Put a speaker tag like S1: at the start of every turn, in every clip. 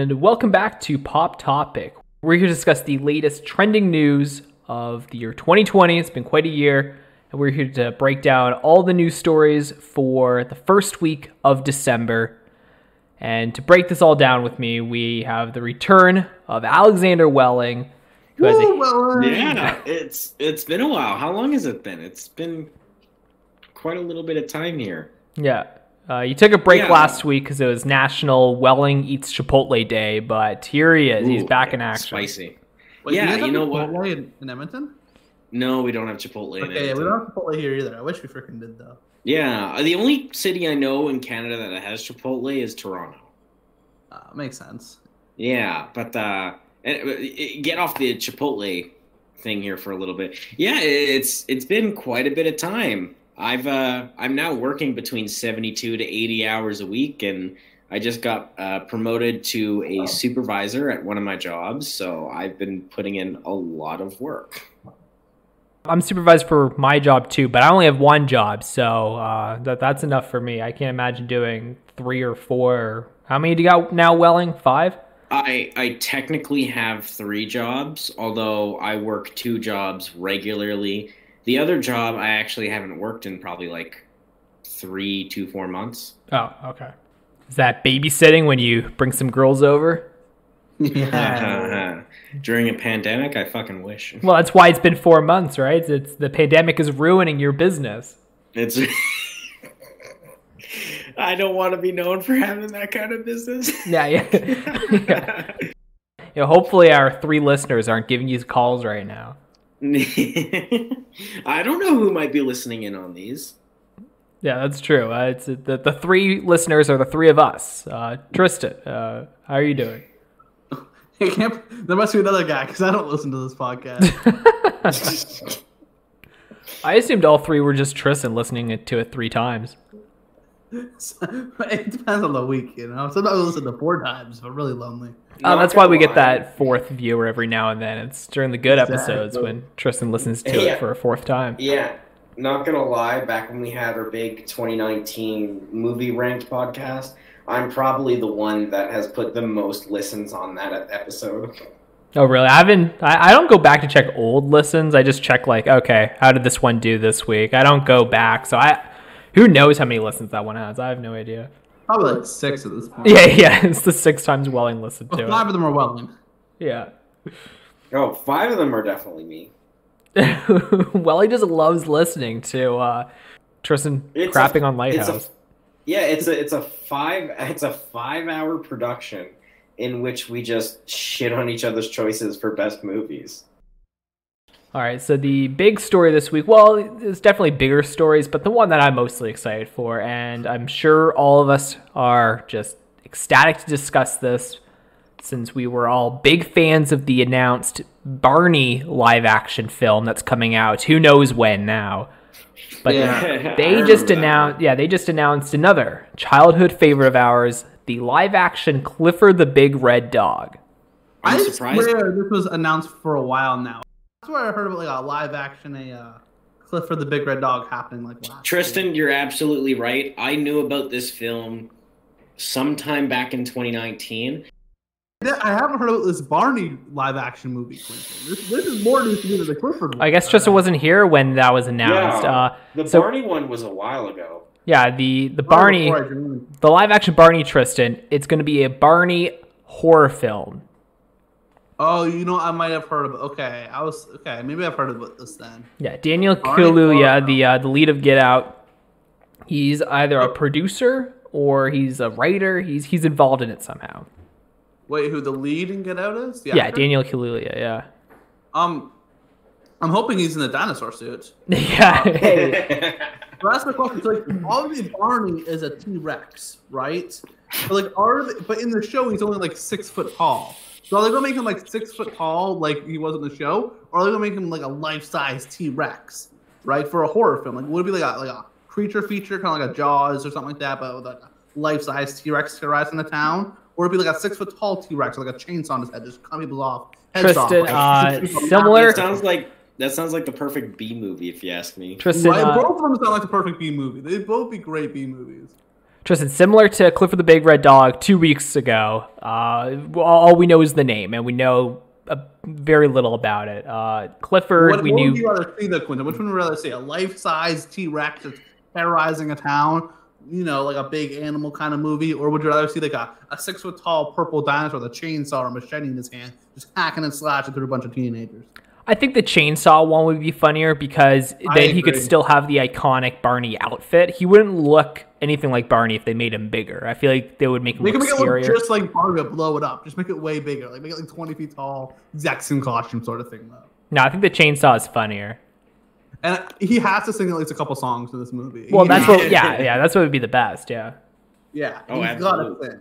S1: and welcome back to Pop Topic. We're here to discuss the latest trending news of the year 2020. It's been quite a year, and we're here to break down all the news stories for the first week of December. And to break this all down with me, we have the return of Alexander Welling.
S2: Yeah, it's been a while. How long has it been? It's been quite a little bit of time here.
S1: Yeah. You took a break last week because it was National Welling Eats Chipotle Day, but here he is. He's back in action.
S2: Spicy.
S3: Wait,
S2: you know what?
S3: Chipotle in Edmonton?
S2: No, we don't have Chipotle in Edmonton.
S3: Yeah, we don't have Chipotle here either. I wish we freaking did, though.
S2: Yeah, the only city I know in Canada that has Chipotle is Toronto.
S3: Makes sense.
S2: Yeah, but get off the Chipotle thing here for a little bit. Yeah, it's been quite a bit of time. I'm now working between 72 to 80 hours a week, and I just got promoted to a supervisor at one of my jobs, so I've been putting in a lot of work.
S1: I'm supervised for my job too, but I only have one job, so that's enough for me. I can't imagine doing 3 or 4. How many do you got now, Welling? 5?
S2: I technically have 3 jobs, although I work 2 jobs regularly. The other job I actually haven't worked in probably like 3 to 4 months.
S1: Oh, okay. Is that babysitting when you bring some girls over?
S3: Yeah.
S2: During a pandemic, I fucking wish.
S1: Well, that's why it's been 4 months, right? It's the pandemic is ruining your business.
S2: It's. I don't want to be known for having that kind of business.
S1: Yeah. Hopefully our 3 listeners aren't giving you calls right now.
S2: I don't know who might be listening in on these.
S1: Yeah, that's true. It's the 3 listeners are the 3 of us. Tristan, how are you doing?
S3: There must be another guy because I don't listen to this podcast.
S1: I assumed all 3 were just Tristan listening to it 3 times.
S3: It depends on the week, you know. Sometimes I listen to 4 times, but really lonely.
S1: That's why we get that 4th viewer every now and then. It's during the good episodes when Tristan listens to it for a 4th time.
S2: Yeah, not gonna lie, back when we had our big 2019 movie ranked podcast, I'm probably the one that has put the most listens on that episode.
S1: Oh, really? I don't go back to check old listens. I just check like, okay, how did this one do this week? I don't go back, so who knows how many listens that one has? I have no idea.
S3: Probably like 6 at this point.
S1: Yeah, it's the 6 times Welling listened to it.
S3: 5 of them are Welling.
S1: Yeah.
S2: Oh, 5 of them are definitely me.
S1: Welling just loves listening to Tristan crapping on Lighthouse.
S2: It's a 5-hour production in which we just shit on each other's choices for best movies.
S1: All right, so the big story this week, well, there's definitely bigger stories, but the one that I'm mostly excited for, and I'm sure all of us are just ecstatic to discuss this, since we were all big fans of the announced Barney live-action film that's coming out. Who knows when now? But they just announced another childhood favorite of ours, the live-action Clifford the Big Red Dog.
S3: I swear this was announced for a while now. That's where I heard about like a live action, Clifford the Big Red Dog happening like last
S2: Tristan,
S3: year.
S2: you're absolutely right. I knew about this film sometime back in 2019.
S3: I haven't heard about this Barney live action movie, Clinton. This is more news to me than the Clifford one.
S1: I guess Tristan wasn't here when that was announced.
S2: Yeah, Barney one was a while ago.
S1: Yeah, the Barney, the live action Barney, Tristan, it's going to be a Barney horror film.
S3: Oh, you know, I might have heard of it. Maybe I've heard about this then.
S1: Yeah, Daniel Kaluuya, the lead of Get Out, he's either a producer or he's a writer. He's involved in it somehow.
S3: Wait, who the lead in Get Out is?
S1: Yeah, Daniel Kaluuya, yeah.
S3: I'm hoping he's in the dinosaur suit.
S1: Yeah.
S3: So that's my question. So, like, obviously Barney is a T-Rex, right? But but in the show he's only like 6 foot tall. So are they gonna make him like 6 foot tall, like he was in the show, or are they gonna make him like a life-size T-Rex, right, for a horror film? Like, would it be like a creature feature, kind of like a Jaws or something like that, but with like a life-size T-Rex terrorizing the town, or would it be like a 6 foot tall T-Rex, like a chainsaw on his head, just cutting people off?
S1: Tristan, similar.
S2: That sounds like the perfect B movie, if you ask me.
S1: Tristan,
S3: both of them sound like the perfect B movie. They'd both be great B movies.
S1: Tristan, similar to Clifford the Big Red Dog 2 weeks ago, all we know is the name, and we know very little about it. Clifford,
S3: What would you rather see, though, Quentin? Which one would you rather see? A life-size T-Rex that's terrorizing a town, like a big animal kind of movie, or would you rather see like a 6-foot-tall purple dinosaur with a chainsaw or machete in his hand, just hacking and slashing through a bunch of teenagers?
S1: I think the chainsaw one would be funnier because then he could still have the iconic Barney outfit. He wouldn't look anything like Barney if they made him bigger. I feel like they would make him look scarier.
S3: It look just like Barney, but blow it up. Just make it way bigger. Like make it like 20 feet tall, exact same costume sort of thing, though.
S1: No, I think the chainsaw is funnier.
S3: And he has to sing at least a couple songs in this movie.
S1: Well, that's what. Yeah, that's what would be the best. Yeah.
S3: Yeah.
S2: Oh,
S3: he's got to sing.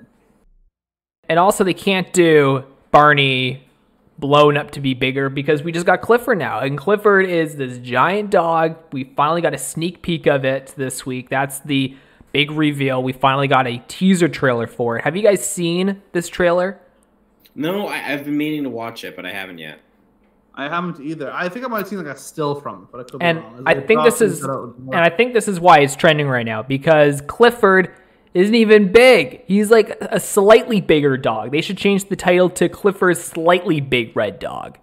S1: And also, they can't do Barney blown up to be bigger because we just got Clifford now, and Clifford is this giant dog. We finally got a sneak peek of it this week. That's the big reveal. We finally got a teaser trailer for it. Have you guys seen this trailer?
S2: No, I've been meaning to watch it, but I haven't yet.
S3: I haven't either. I think I might have seen like a still from it, but I could be
S1: And
S3: wrong.
S1: I think this is why it's trending right now, because Clifford isn't even big. He's like a slightly bigger dog. They should change the title to Clifford's Slightly Big Red Dog.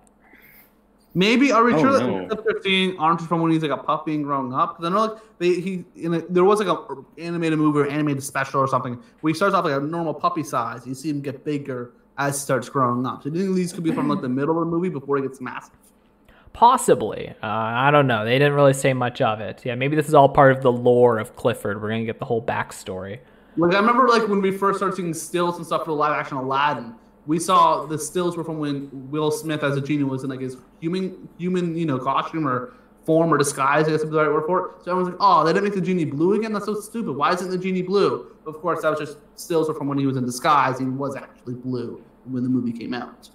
S3: Maybe are we sure that
S2: no.
S3: the clip they're seeing aren't from when he's like a puppy and growing up? Because I know like there was like a animated movie or animated special or something where he starts off like a normal puppy size. You see him get bigger as he starts growing up. So do you think these could be from like the middle of the movie before he gets massive?
S1: Possibly. I don't know. They didn't really say much of it. Yeah, maybe this is all part of the lore of Clifford. We're going to get the whole backstory.
S3: Like I remember like when we first started seeing stills and stuff for the live action Aladdin, we saw the stills were from when Will Smith as a genie was in like his human costume or form or disguise, I guess would be the right word for it. So everyone's like, oh, they didn't make the genie blue again? That's so stupid. Why isn't the genie blue? Of course, that was just stills were from when he was in disguise. He was actually blue when the movie came out.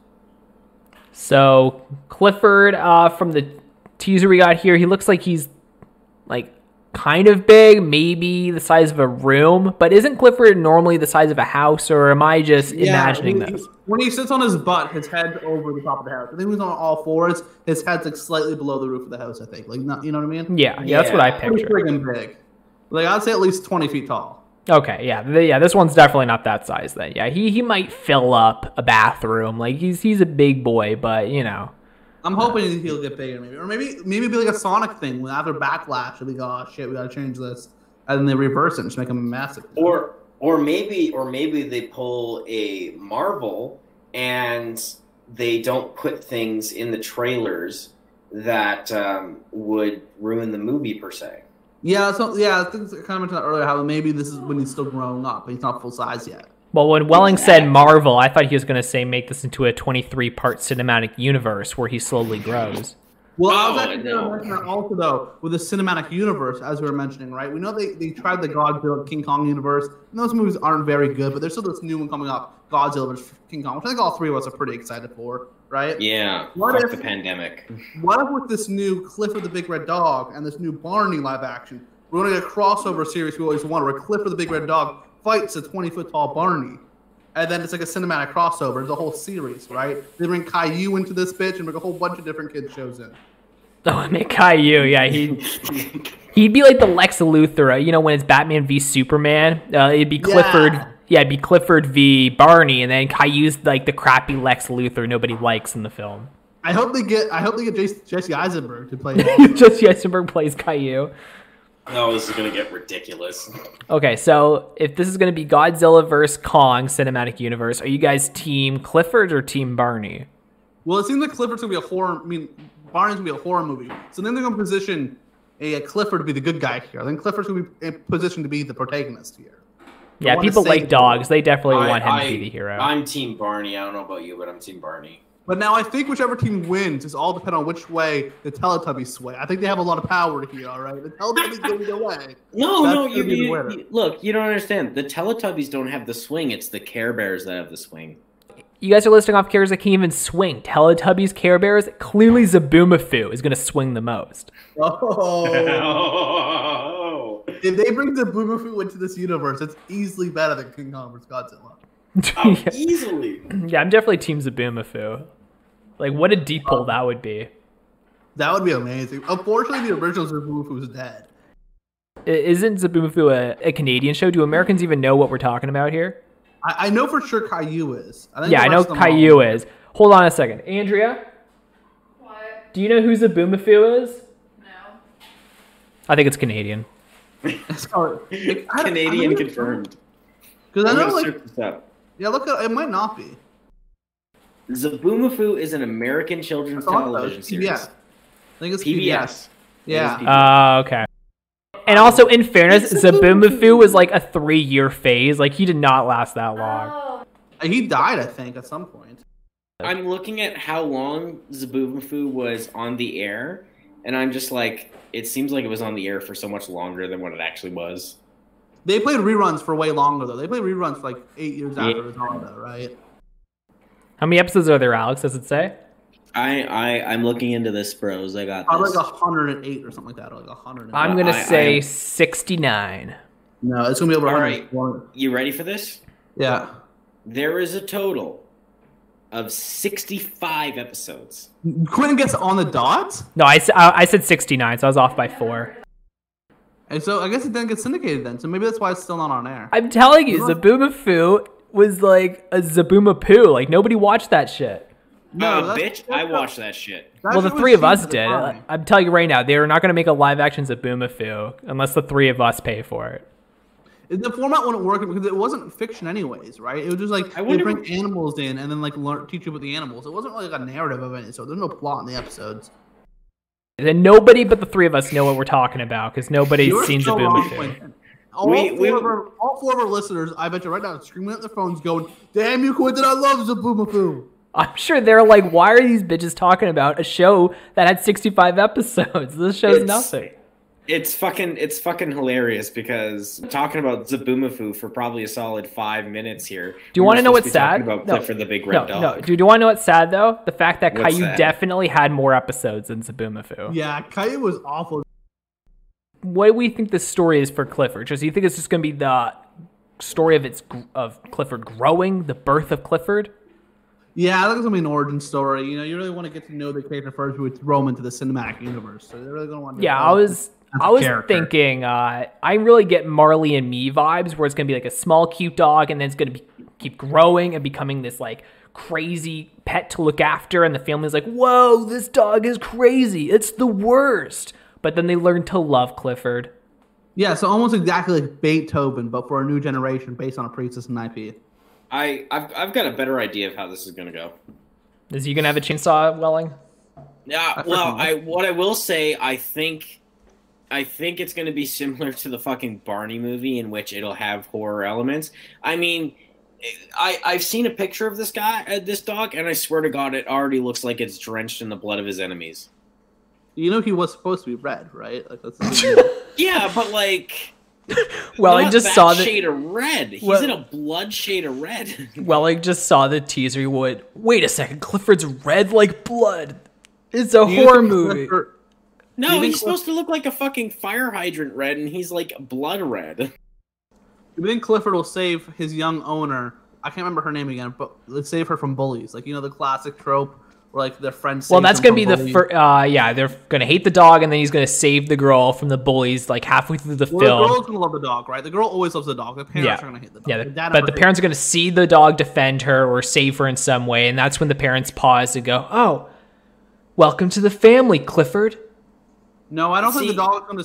S1: So Clifford, from the teaser we got here, he looks like he's like kind of big, maybe the size of a room. But isn't Clifford normally the size of a house, or am I just imagining this?
S3: When he sits on his butt, his head's over the top of the house. I think he's on all fours. His head's like slightly below the roof of the house, I think. Like, not, you know what I mean?
S1: Yeah, that's what I picture.
S3: Pretty friggin' big. Like, I'd say at least 20 feet tall.
S1: Okay, yeah, this one's definitely not that size then. Yeah, he might fill up a bathroom. Like, he's a big boy, but,
S3: I'm hoping he'll get bigger, maybe. Or maybe be like a Sonic thing. When after Backlash, they'll be like, oh, shit, we gotta change this. And then they reverse it and just make him massive.
S4: Or maybe they pull a Marvel and they don't put things in the trailers that would ruin the movie per se.
S3: Yeah, I think I kind of mentioned that earlier, how maybe this is when he's still growing up, but he's not full size yet.
S1: Well, when Welling said Marvel, I thought he was going to say make this into a 23-part cinematic universe where he slowly grows.
S3: Well, I was actually going to mention that also, though, with the cinematic universe, as we were mentioning, right? We know they tried the Godzilla King Kong universe, and those movies aren't very good, but there's still this new one coming up, Godzilla vs. King Kong, which I think all three of us are pretty excited for, right?
S2: Yeah, fuck the pandemic.
S3: What if with this new Clifford the Big Red Dog and this new Barney live action, we're going to get a crossover series we always wanted, where Clifford the Big Red Dog fights a 20-foot-tall Barney. And then it's like a cinematic crossover, the whole series, right? They bring Caillou into this bitch and bring a whole bunch of different kids shows in.
S1: Oh, make Caillou, yeah, he'd be like the Lex Luthor, when it's Batman v Superman. It'd be Clifford, it'd be Clifford v Barney, and then Caillou's like the crappy Lex Luthor nobody likes in the film.
S3: I hope they get Jesse Eisenberg to play.
S1: Jesse Eisenberg plays Caillou.
S4: Oh, this is going to get ridiculous.
S1: Okay, so if this is going to be Godzilla vs. Kong cinematic universe, are you guys team Clifford or team Barney?
S3: Well, it seems like Clifford's going to be a horror... Barney's going to be a horror movie. So then they're going to position a Clifford to be the good guy here. I think Clifford's going to be in position to be the protagonist here.
S1: Yeah, people like dogs. They definitely want him to be the hero.
S4: I'm team Barney. I don't know about you, but I'm team Barney.
S3: But now I think whichever team wins is all depend on which way the Teletubbies sway. I think they have a lot of power here, all right? The Teletubbies go either way.
S2: No, look, you don't understand. The Teletubbies don't have the swing. It's the Care Bears that have the swing.
S1: You guys are listing off characters that can't even swing. Teletubbies, Care Bears. Clearly Zaboomafoo is going to swing the most.
S3: Oh. If they bring Zaboomafoo into this universe, it's easily better than King Kong vs. Godzilla.
S4: Oh, easily.
S1: Yeah, I'm definitely team Zaboomafoo. Like, what a deep pull that would be.
S3: That would be amazing. Unfortunately, the original Zaboomafoo is dead.
S1: Isn't Zaboomafoo a Canadian show? Do Americans even know what we're talking about here?
S3: I know for sure Caillou is.
S1: I know Caillou is. Hold on a second. Andrea?
S5: What?
S1: Do you know who Zaboomafoo is?
S5: No.
S1: I think it's Canadian.
S2: Canadian confirmed.
S3: Because I know,
S2: search this up.
S3: yeah, look, it might not be.
S2: Zaboomafoo is an American children's television series.
S3: PBS. I think it's
S2: PBS.
S3: PBS. Yeah.
S2: It is PBS.
S1: Okay. And also, in fairness, Zaboomafoo was like a 3-year phase. Like, he did not last that long.
S5: Oh.
S3: He died, I think, at some point.
S2: I'm looking at how long Zaboomafoo was on the air, and I'm just like, it seems like it was on the air for so much longer than what it actually was.
S3: They played reruns for way longer, though. They played reruns for like 8 years after it was on, though, right?
S1: How many episodes are there, Alex? Does it say?
S2: I'm looking into this, bros. I got
S3: Probably
S2: this.
S3: like 108 or something like that, or like 100.
S1: I'm going to say 69.
S3: No, it's going to be over
S2: All
S3: 100.
S2: You ready for this?
S3: Yeah.
S2: There is a total of 65 episodes.
S3: Quentin gets on the dot?
S1: No, I said 69, so I was off by 4.
S3: And so I guess it didn't get syndicated then, so maybe that's why it's still not on air.
S1: I'm telling you, Zaboomafoo was like a Zaboomapoo. Like, nobody watched that shit.
S2: Bitch, I watched that shit.
S1: Well, the 3 of us did. I'm telling you right now, they are not going to make a live-action Zaboomafoo unless the 3 of us pay for it.
S3: The format wouldn't work because it wasn't fiction anyways, right? It was just like they bring animals in and then like teach you about the animals. It wasn't really like a narrative of it, so there's no plot in the episodes.
S1: And nobody but the 3 of us know what we're talking about because nobody's seen Zaboomafoo.
S3: All four of our listeners, I bet you right now, are screaming at their phones going, "Damn you, Quentin, I love Zaboomafoo."
S1: I'm sure they're like, why are these bitches talking about a show that had 65 episodes? This show's nothing.
S2: It's fucking hilarious because talking about Zaboomafoo for probably a solid 5 minutes here.
S1: Do you want to know what's sad?
S2: About Clifford the Big Red Dog.
S1: No. Do you want to know what's sad though? The fact that
S2: What's
S1: Caillou
S2: sad?
S1: definitely had more episodes than Zaboomafoo.
S3: Yeah, Caillou was awful.
S1: What do we think this story is for Clifford? Do you think it's just going to be the story of Clifford growing, the birth of Clifford?
S3: Yeah, I think it's gonna be an origin story. You know, you really want to get to know the character first, who would throw him into the cinematic universe. So they're really gonna want to.
S1: Yeah, I was thinking. I really get Marley and Me vibes, where it's gonna be like a small, cute dog, and then it's gonna keep growing and becoming this like crazy pet to look after, and the family's like, "Whoa, this dog is crazy! It's the worst." But then they learn to love Clifford.
S3: Yeah, so almost exactly like Beethoven, but for a new generation, based on a pre-existing IP.
S2: I've got a better idea of how this is gonna go.
S1: Is he gonna have a chainsaw, Welling?
S2: Yeah, well, what I will say, I think it's gonna be similar to the fucking Barney movie, in which it'll have horror elements. I mean, I've seen a picture of this dog, and I swear to God, it already looks like it's drenched in the blood of his enemies.
S3: You know he was supposed to be red, right? Like that's
S2: Yeah, but like.
S1: Welling just saw the
S2: shade of red. He's in a blood shade of red.
S1: Welling just saw the teaser. He would wait a second. Clifford's red like blood. It's a horror movie.
S2: No, he's supposed to look like a fucking fire hydrant red, and he's like blood red.
S3: You think Clifford will save his young owner? I can't remember her name again, but let's save her from bullies. Like, you know, the classic trope where like their friends.
S1: Well, that's gonna be the first. Yeah, they're gonna hate the dog, and then he's gonna save the girl from the bullies. Like halfway through the film, the
S3: girl's gonna love the dog, right? The girl always loves the dog. The parents are gonna hate the dog.
S1: Yeah, but the parents are gonna see the dog defend her or save her in some way, and that's when the parents pause and go, "Oh, welcome to the family, Clifford."
S3: No, I don't think the dog's gonna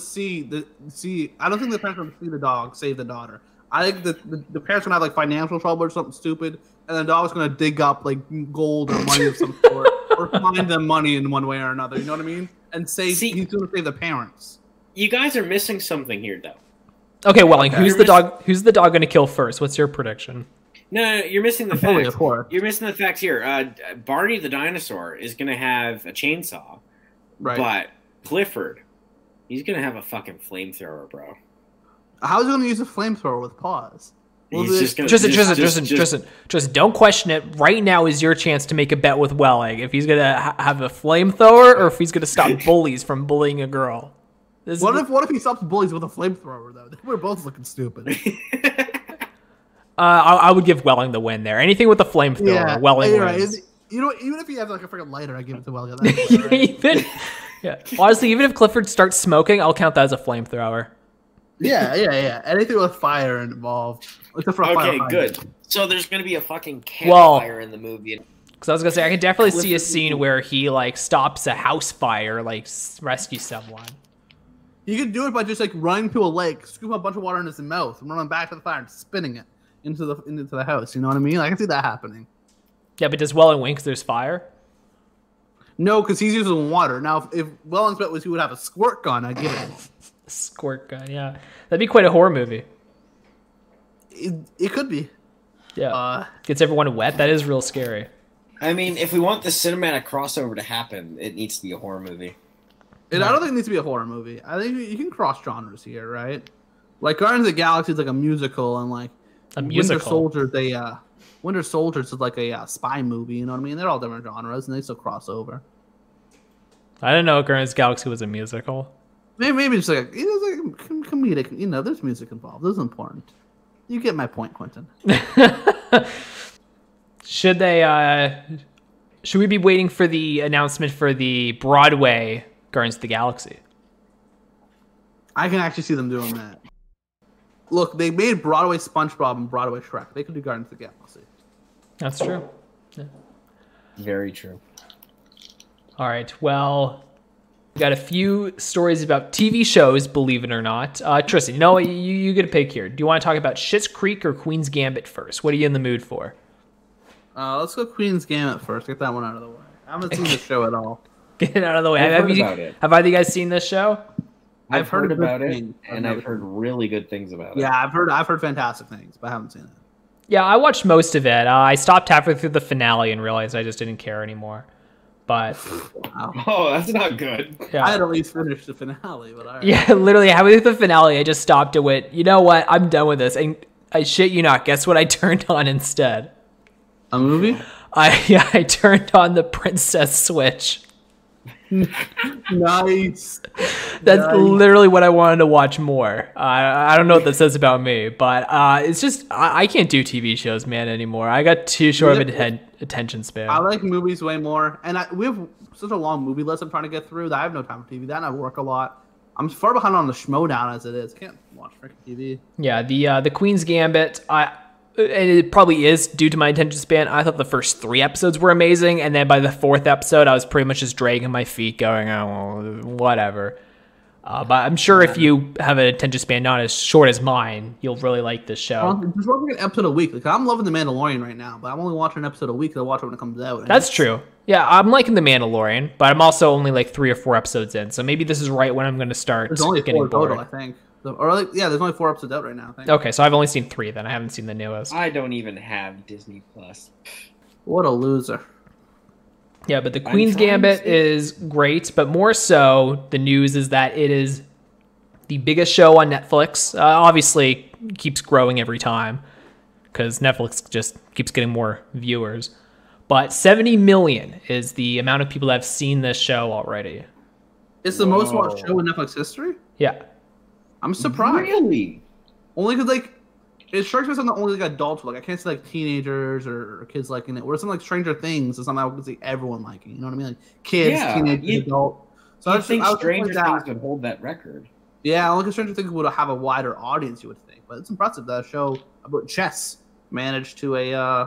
S3: see. I don't think the parents are gonna see the dog save the daughter. I think the parents are gonna have like financial trouble or something stupid, and the dog's gonna dig up like gold or money of some sort, or find them money in one way or another. You know what I mean? And he's gonna save the parents.
S2: You guys are missing something here, though.
S1: Okay, Welling, who's the dog? Who's the dog gonna kill first? What's your prediction?
S2: No, you're missing the facts. You're missing the facts here. Barney the dinosaur is gonna have a chainsaw,
S3: right?
S2: But Clifford, he's gonna have a fucking flamethrower, bro.
S3: How's he gonna use a flamethrower with paws?
S1: Tristan, don't question it. Right now is your chance to make a bet with Welling if he's gonna have a flamethrower or if he's gonna stop bullies from bullying a girl.
S3: What if he stops bullies with a flamethrower though? We're both looking stupid.
S1: I would give Welling the win there. Anything with a flamethrower, Welling wins.
S3: Right. You know, even if he has like a freaking lighter, I give it to Welling. Right?
S1: Honestly, even if Clifford starts smoking, I'll count that as a flamethrower.
S3: Yeah. Anything with fire involved. Except for a
S4: Okay,
S3: fire
S4: good.
S3: hydrant.
S4: So there's gonna be a fucking
S1: Well-
S4: campfire in the movie.
S1: Because I was gonna say I could definitely
S4: Cliff
S1: see a
S4: is
S1: scene
S4: equal.
S1: where he like stops a house fire, like rescue someone.
S3: You can do it by just like running to a lake, scooping a bunch of water in his mouth, and running back to the fire and spinning it into the house. You know what I mean? I can see that happening.
S1: Yeah, but does Welling win 'cause there's fire?
S3: No, because he's using water. Now, if Welling's bet was he would have a squirt gun, I get it.
S1: Squirt gun, yeah. That'd be quite a horror movie.
S3: It could be.
S1: Yeah. Gets everyone wet. That is real scary.
S4: I mean, if we want the cinematic crossover to happen, it needs to be a horror movie.
S3: I don't think it needs to be a horror movie. I think you can cross genres here, right? Like Guardians of the Galaxy is like a musical, and like
S1: A musical.
S3: Winter Soldiers is like a spy movie. You know what I mean? They're all different genres, and they still cross over.
S1: I didn't know Guardians of the Galaxy was a musical.
S3: Maybe just like comedic. You know, there's music involved. This is important. You get my point, Quentin.
S1: Should they? Should we be waiting for the announcement for the Broadway Guardians of the Galaxy?
S3: I can actually see them doing that. Look, they made Broadway SpongeBob and Broadway Shrek. They could do Guardians of the Galaxy.
S1: That's true.
S4: Very true.
S1: All right. Well, we got a few stories about TV shows, believe it or not. Tristan, you know what? You get a pick here. Do you want to talk about Schitt's Creek or Queen's Gambit first? What are you in the mood for?
S3: Let's go Queen's Gambit first. Get that one out of the way. I haven't seen the show at all.
S1: Get it out of the way.
S4: I've
S1: Have
S4: heard
S1: you-
S4: about it.
S1: Have either of you guys seen this show?
S4: I've heard
S3: good
S4: about it,
S3: things.
S4: and I've heard really good things about it.
S3: Yeah, I've heard fantastic things, but I haven't seen it.
S1: Yeah, I watched most of it. I stopped halfway through the finale and realized I just didn't care anymore. But
S3: Wow.
S4: Oh, that's not good.
S1: yeah.
S3: I had at least finished the finale, but all right.
S1: Yeah, literally halfway through the finale, I just stopped and went, you know what? I'm done with this. And I shit you not, guess what I turned on instead?
S3: A movie?
S1: I turned on the Princess Switch.
S3: Nice.
S1: That's
S3: Nice.
S1: literally what I wanted to watch more. I don't know what that says about me, but it's just I can't do TV shows, man, anymore. I got too short of an attention span.
S3: I like movies way more, and we have such a long movie list I'm trying to get through that I have no time for TV. That and I work a lot. I'm far behind on the Schmodown as it is. Can't watch freaking TV.
S1: Yeah, the Queen's Gambit. And it probably is due to my attention span. I thought the first 3 episodes were amazing, and then by the 4th episode, I was pretty much just dragging my feet, going, "Oh, well, whatever." But I'm sure if you have an attention span not as short as mine, you'll really like this show.
S3: Just watching an episode a week. Like I'm loving The Mandalorian right now, but I'm only watching an episode a week. I'll watch it when it comes out. And
S1: That's
S3: it's-
S1: true. Yeah, I'm liking The Mandalorian, but I'm also only like 3 or 4 episodes in, so maybe this is right when I'm going to start
S3: There's only
S1: getting
S3: 4
S1: bored.
S3: total, I think. Or like, yeah, there's only 4 episodes out right now. I think.
S1: Okay, so I've only seen 3 then. I haven't seen the newest.
S4: I don't even have Disney Plus.
S3: What a loser.
S1: Yeah, but the
S4: I'm
S1: Queen's
S4: trying to
S1: Gambit
S4: see-
S1: is great, but more so, the news is that it is the biggest show on Netflix. Obviously, keeps growing every time because Netflix just keeps getting more viewers. But 70 million is the amount of people that have seen this show already.
S3: It's the most watched
S4: Whoa.
S3: show in Netflix history.
S1: Yeah.
S3: I'm surprised.
S4: Really?
S3: Only because like it strikes me as something that only like adults like. I can't see like teenagers or kids liking it. Whereas something like Stranger Things is something I would see everyone liking. You know what I mean? Like kids,
S4: Yeah,
S3: teenagers,
S4: you-
S3: adult. So
S4: I
S3: was
S4: think
S3: I was thinking
S4: Stranger
S3: like
S4: Things would hold that record.
S3: Yeah, like Stranger Things would have a wider audience, you would think. But it's impressive that a show about chess managed to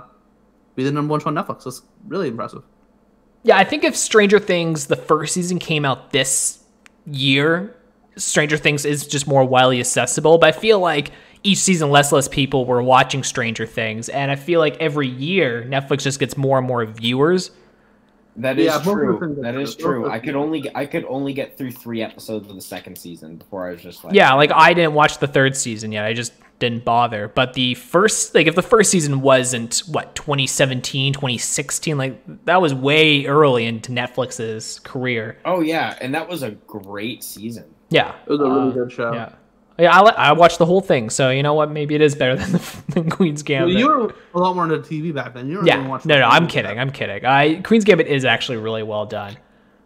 S3: be the #1 show on Netflix. That's really impressive.
S1: Yeah, I think if Stranger Things, the first season came out this year, Stranger Things is just more widely accessible. But I feel like each season, less people were watching Stranger Things. And I feel like every year, Netflix just gets more and more viewers.
S4: That is
S3: Yeah, both of the
S4: true.
S3: things are
S4: That
S3: true.
S4: is
S3: Both
S4: true.
S3: of
S4: I
S3: the
S4: could only get through 3 episodes of the second season before I was just like,
S1: Yeah, like I didn't watch the 3rd season yet. I just didn't bother. But the first, like if the first season wasn't, 2017, 2016, like that was way early into Netflix's career.
S4: oh yeah, and that was a great season.
S1: Yeah.
S3: It was a really good show.
S1: Yeah. Yeah, I watched the whole thing, so you know what? Maybe it is better than Queen's
S3: Well,
S1: Gambit.
S3: you were a lot more into TV back then. You were
S1: Yeah, no, I'm kidding. I'm kidding. Queen's Gambit is actually really well done.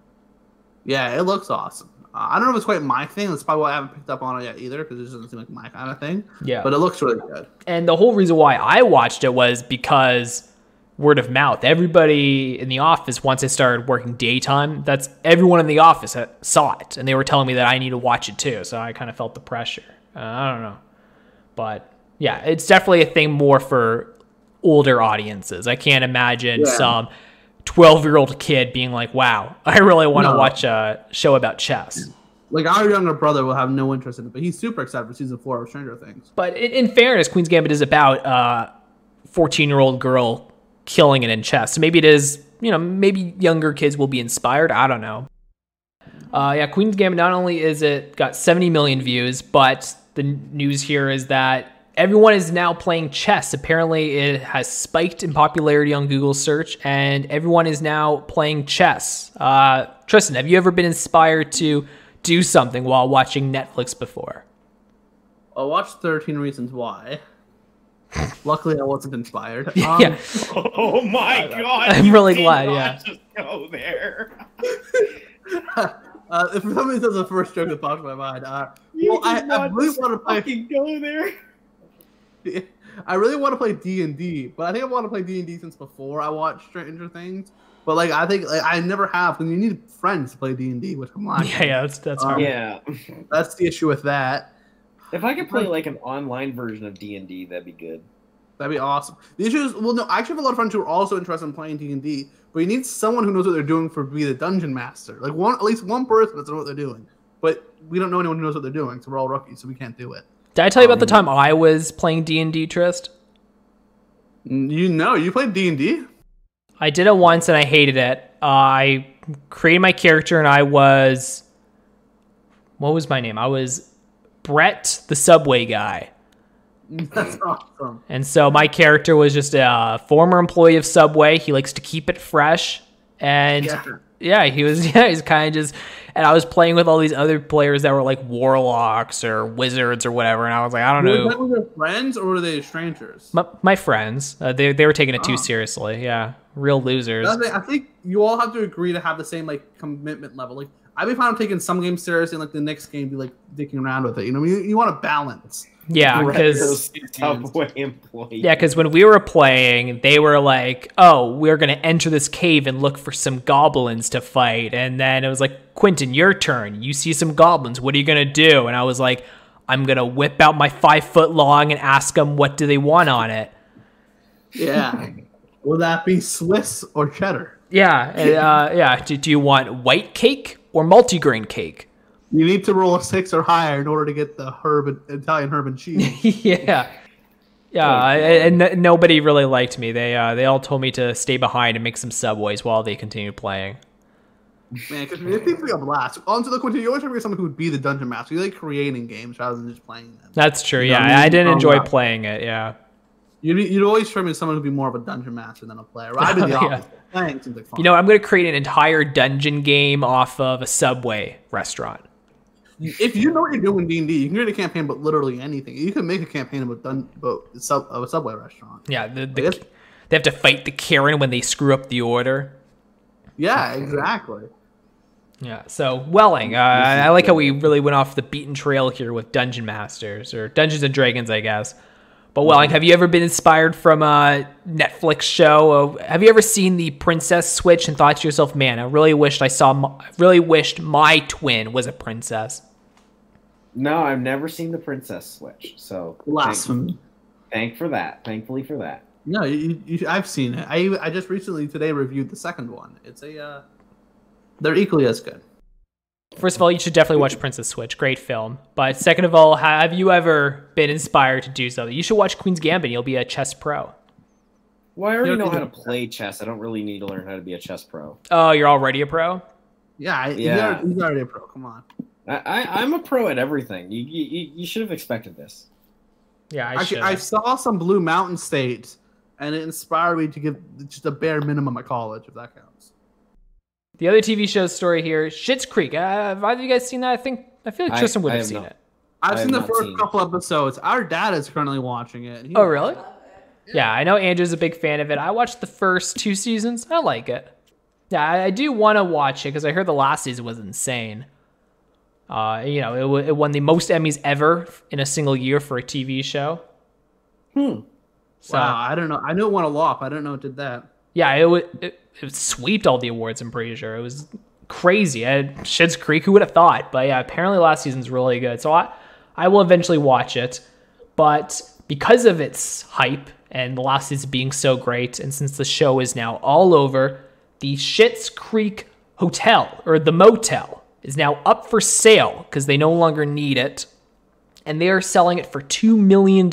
S3: Yeah, it looks awesome. I don't know if it's quite my thing. That's probably why I haven't picked up on it yet either, because it doesn't seem like my kind of thing.
S1: Yeah.
S3: But it looks really good.
S1: And the whole reason why I watched it was because word of mouth. Everybody in the office, once I started working daytime, that's everyone in the office saw it, and they were telling me that I need to watch it too. So I kind of felt the pressure. I don't know, but yeah, it's definitely a thing more for older audiences. I can't imagine some 12-year-old kid being like, "Wow, I really want to watch a show about chess."
S3: Like, our younger brother will have no interest in it, but he's super excited for season 4 of Stranger Things.
S1: But in fairness, Queen's Gambit is about a 14-year-old girl killing it in chess. So maybe it is, maybe younger kids will be inspired. I don't know. Queen's Gambit, not only is it got 70 million views, but the news here is that everyone is now playing chess. Apparently, it has spiked in popularity on Google search, and everyone is now playing chess. Tristan, have you ever been inspired to do something while watching Netflix before?
S3: I watched 13 Reasons Why. Luckily, I wasn't inspired.
S1: Yeah.
S2: Oh my god!
S1: I'm really glad. Yeah.
S2: Just go there.
S3: For some reason, that's the first joke that popped in my mind. I really want to play.
S2: Go there.
S3: I really want to play D&D, but I think I want to play D&D since before I watched Stranger Things. But I think I never have, because you need friends to play D&D, which I'm like.
S1: Yeah, that's hard.
S2: Yeah.
S3: That's the issue with that.
S2: If I could play like an online version of D&D, that'd be good.
S3: That'd be awesome. The issue is, I actually have a lot of friends who are also interested in playing D&D, but you need someone who knows what they're doing to be the dungeon master. Like at least one person that knows what they're doing. But we don't know anyone who knows what they're doing, so we're all rookies, so we can't do it.
S1: Did I tell you about the time I was playing D&D, Trist?
S3: You played D&D?
S1: I did it once and I hated it. I created my character and I was... What was my name? I was Brett, the Subway guy.
S3: That's awesome.
S1: And so my character was just a former employee of Subway. He likes to keep it fresh. And he's kind of just... And I was playing with all these other players that were like warlocks or wizards or whatever. And I was like, I don't know.
S3: Were they with your friends or were they strangers?
S1: My friends. They were taking it too seriously. Yeah. Real losers.
S3: I think you all have to agree to have the same commitment level. Like, I'd be fine with taking some games seriously and the next game be dicking around with it. You want to balance.
S1: Yeah, because
S2: because
S1: when we were playing, they were like, "Oh, we're gonna enter this cave and look for some goblins to fight," and then it was like, "Quentin, your turn. You see some goblins. What are you gonna do?" And I was like, "I'm gonna whip out my 5-foot long and ask them what do they want on it."
S3: Yeah, will that be Swiss or cheddar?
S1: Yeah, Do you want white cake or multigrain cake?
S3: You need to roll a 6 or higher in order to get the Italian herb and cheese.
S1: And nobody really liked me. They all told me to stay behind and make some Subways while they continued playing.
S3: Man, because it seems like a blast. On to the Quentin, you always try to be someone who would be the dungeon master. You like creating games rather than just playing them.
S1: That's true. I didn't enjoy playing it. Yeah.
S3: You'd always try to be someone who'd be more of a dungeon master than a player. I'd be the opposite. Playing seems like fun.
S1: I'm going to create an entire dungeon game off of a Subway restaurant.
S3: If you know what you're doing in D&D, you can create a campaign about literally anything. You can make a campaign about a Subway restaurant.
S1: Yeah, they have to fight the Karen when they screw up the order.
S3: Yeah, exactly.
S1: Yeah, so Welling, I like how we really went off the beaten trail here with Dungeon Masters, or Dungeons & Dragons, I guess. But Welling, have you ever been inspired from a Netflix show? Have you ever seen the Princess Switch and thought to yourself, man, I really wished my twin was a princess?
S2: No, I've never seen the Princess Switch. So
S3: blasphemy.
S2: Thankfully for that.
S3: No, I've seen it. I just recently today reviewed the second one. It's they're equally as good.
S1: First of all, you should definitely watch Princess Switch. Great film. But second of all, have you ever been inspired to do something? You should watch Queen's Gambit. You'll be a chess pro.
S2: Well, I already know how to play chess. I don't really need to learn how to be a chess pro.
S1: Oh, you're already a pro?
S3: Yeah. He's already a pro. Come on.
S2: I'm a pro at everything. You should have expected this.
S1: Yeah,
S3: I saw some Blue Mountain State, and it inspired me to give just a bare minimum at college, if that counts.
S1: The other TV show story here, Schitt's Creek. Have either of you guys seen that? I feel like Tristan would have seen it.
S3: I've seen the first couple episodes. Our dad is currently watching it.
S1: Oh, really? Yeah, I know Andrew's a big fan of it. I watched the first 2 seasons. I like it. Yeah, I do want to watch it because I heard the last season was insane. It won the most Emmys ever in a single year for a TV show. So,
S3: Wow, I don't know. I knew it won a lot. I didn't know it did that.
S1: yeah, it sweeped all the awards, I'm pretty sure. It was crazy. Schitt's Creek, who would have thought? But yeah, apparently last season's really good. So I will eventually watch it. But because of its hype and the last season being so great, and since the show is now all over, the Schitt's Creek Hotel, or the motel, is now up for sale because they no longer need it. And they are selling it for $2 million.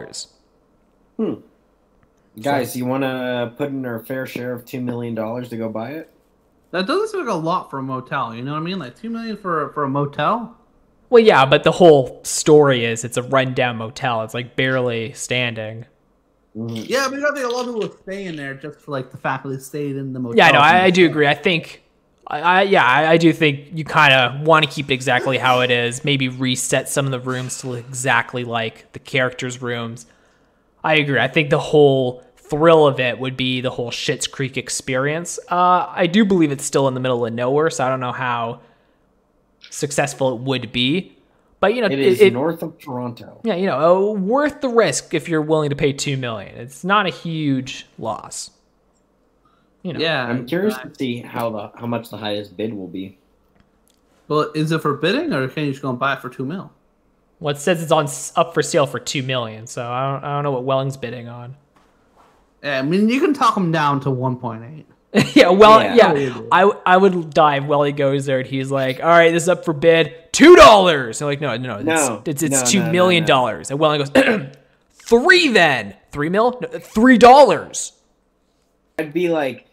S4: Guys, you want to put in our fair share of $2 million to go buy it?
S3: That doesn't seem like a lot for a motel. You know what I mean? Like $2 million for a motel.
S1: Well, yeah, but the whole story is it's a rundown motel. It's like barely standing.
S3: Yeah, but I think a lot of people are staying there just for like the fact that they stayed in the motel.
S1: Yeah, no, I do agree. I think, I do think you kind of want to keep it exactly how it is. Maybe reset some of the rooms to look exactly like the characters' rooms. I agree. I think the whole thrill of it would be the whole Schitt's Creek experience. I do believe it's still in the middle of nowhere, so I don't know how successful it would be. But, you know,
S4: It is north of Toronto.
S1: Yeah, worth the risk if you're willing to pay $2 million. It's not a huge loss.
S3: Yeah,
S4: I'm curious to see how much the highest bid will be.
S3: Well, is it for bidding, or can you just go and buy it for $2 million?
S1: Well, it says it's up for sale for $2 million, so I don't know what Welling's bidding on.
S3: Yeah, I mean, you can talk them down to 1.8.
S1: Yeah, well,
S4: Yeah.
S1: yeah. I would die if Welly goes there and he's like, all right, this is up for bid, $2. I'm like, no, it's $2 million. And Welly goes, $3 then. $3 mil? No, $3.
S4: I'd be like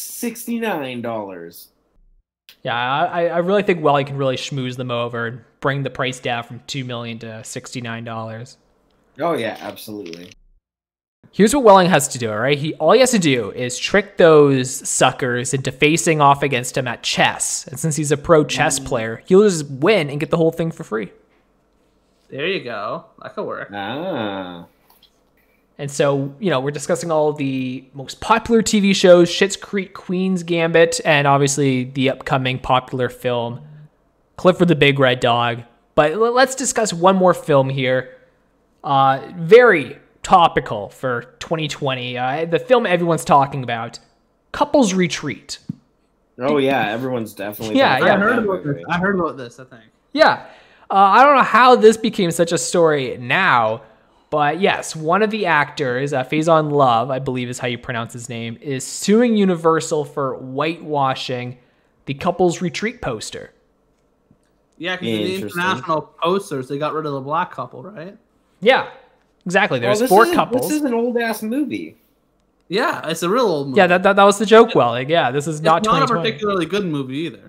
S4: $69.
S1: Yeah, I really think Welly can really schmooze them over and bring the price down from $2 million to $69.
S4: Oh yeah, absolutely.
S1: Here's what Welling has to do, all right? All he has to do is trick those suckers into facing off against him at chess. And since he's a pro chess player, he'll just win and get the whole thing for free.
S3: There you go. That could work.
S4: Ah.
S1: And so, we're discussing all of the most popular TV shows, Schitt's Creek, Queen's Gambit, and obviously the upcoming popular film, Clifford the Big Red Dog. But let's discuss one more film here. Very topical for 2020. The film everyone's talking about, Couples Retreat.
S4: Oh yeah, everyone's definitely.
S1: Yeah,
S4: talking
S1: yeah.
S3: I heard about this, I think.
S1: Yeah. I don't know how this became such a story now, but yes, one of the actors, Faison Love, I believe is how you pronounce his name, is suing Universal for whitewashing the Couples Retreat poster.
S3: Yeah, because in the international posters, they got rid of the black couple, right?
S1: Yeah, exactly. There's 4 couples.
S4: This is an old ass movie.
S3: Yeah, it's a real old movie.
S1: Yeah, that was the joke, Welling. Yeah, this is not
S3: It's not a
S1: 2020.
S3: particularly good movie either.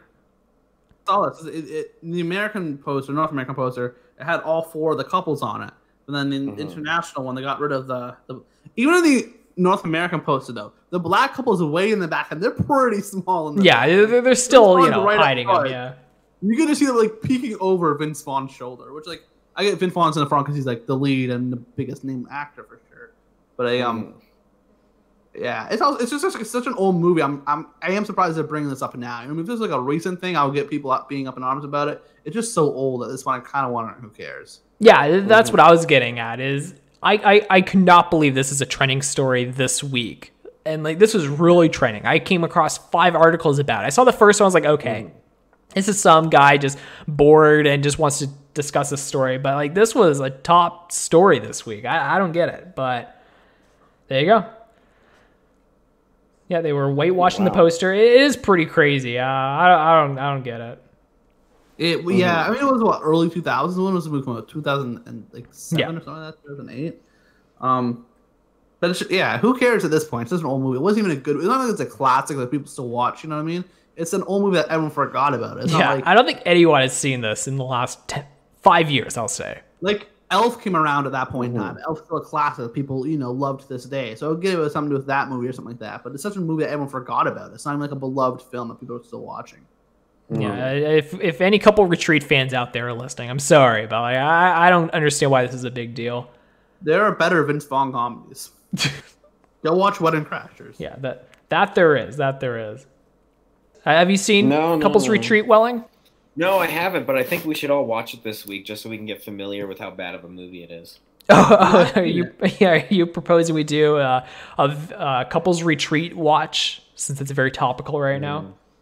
S3: The American poster, North American poster, it had all 4 of the couples on it. But then in the international one, they got rid of the even in the North American poster though, the black couple's way in the back and they're pretty small. In the
S1: Yeah,
S3: back.
S1: they're still
S3: Right
S1: hiding
S3: up
S1: them.
S3: front.
S1: Yeah.
S3: You get to see them like peeking over Vince Vaughn's shoulder, which like I get Vince Vaughn's in the front because he's like the lead and the biggest name actor for sure. But yeah, it's just such an old movie. I am surprised they're bringing this up now. I mean, if this is like a recent thing, I'll get people being up in arms about it. It's just so old at this point. I kind of wonder who cares.
S1: Yeah, that's what I was getting at. Is I could not believe this is a trending story this week, and like this was really trending. I came across 5 articles about it. I saw the first one. I was like, okay, this is some guy just bored and just wants to discuss a story. But like this was a top story this week. I don't get it, but there you go. Yeah, they were whitewashing the poster. It is pretty crazy. I don't get it.
S3: Yeah, I mean, it was what, early 2000s? When was the movie come out? 2007 or something like that? 2008? But who cares at this point? It's just an old movie. It wasn't even a good. It's not like it's a classic that people still watch. You know what I mean? It's an old movie that everyone forgot about. It's not like,
S1: I don't think anyone has seen this in the last 5 years. I'll say.
S3: Like Elf came around at that point in time. Elf's still a classic that people loved to this day. So I'll give it something to do with that movie or something like that. But it's such a movie that everyone forgot about. It's not even like a beloved film that people are still watching.
S1: Yeah, if any Couple Retreat fans out there are listening, I'm sorry, but like, I don't understand why this is a big deal.
S3: There are better Vince Vaughn comedies. Go watch Wedding Crashers.
S1: Yeah, that there is. Have you seen Couples Retreat, Welling?
S4: No, I haven't, but I think we should all watch it this week just so we can get familiar with how bad of a movie it is.
S1: Are you proposing we do a couples retreat watch since it's very topical right now?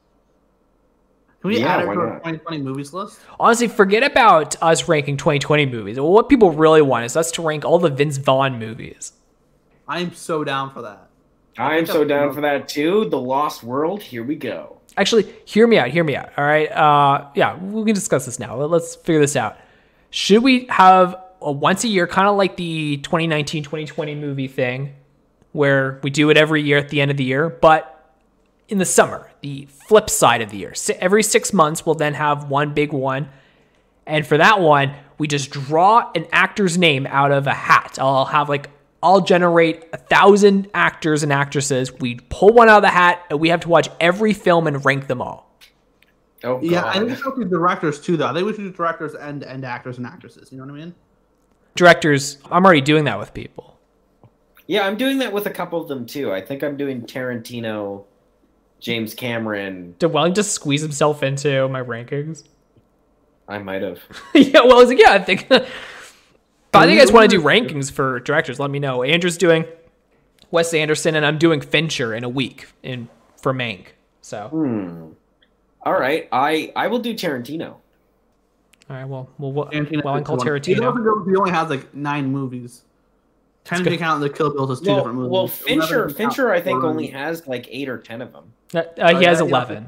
S3: Can we
S2: Yeah,
S3: add it
S2: why
S3: to our
S2: not?
S3: 2020 movies list?
S1: Honestly, forget about us ranking 2020 movies. What people really want is us to rank all the Vince Vaughn movies.
S3: I am so down for that.
S2: I am so down for that too. The Lost World. Here we go.
S1: Actually, hear me out. All right. Yeah, we can discuss this now. Let's figure this out. Should we have a once a year, kind of like the 2019-2020 movie thing, where we do it every year at the end of the year, but in the summer, the flip side of the year. Every 6 months, we'll then have one big one. And for that one, we just draw an actor's name out of a hat. I'll generate 1,000 actors and actresses. We pull one out of the hat, and we have to watch every film and rank them all.
S2: Oh God.
S3: Yeah, I think we should do directors too, though. I think we should do directors and actors and actresses. You know what I mean?
S1: Directors, I'm already doing that with people.
S2: Yeah, I'm doing that with a couple of them too. I think I'm doing Tarantino, James Cameron.
S1: Did Welling just squeeze himself into my rankings?
S2: I might have.
S1: Yeah, well, I was like, yeah, I think. But I think you guys want to do rankings for directors. Let me know. Andrew's doing Wes Anderson, and I'm doing Fincher in a week for Mank. So,
S2: All right, I will do Tarantino.
S1: all right, well,
S3: Tarantino
S1: Welling call
S3: He
S1: Tarantino.
S3: only has like 9 movies. 10 if you count the Kill Bills as 2 different movies.
S2: Well,
S3: 11
S2: Fincher,
S3: if you count
S2: Fincher, I think
S3: four
S2: only
S3: movies.
S2: has like 8 or 10 of them.
S1: He has 11.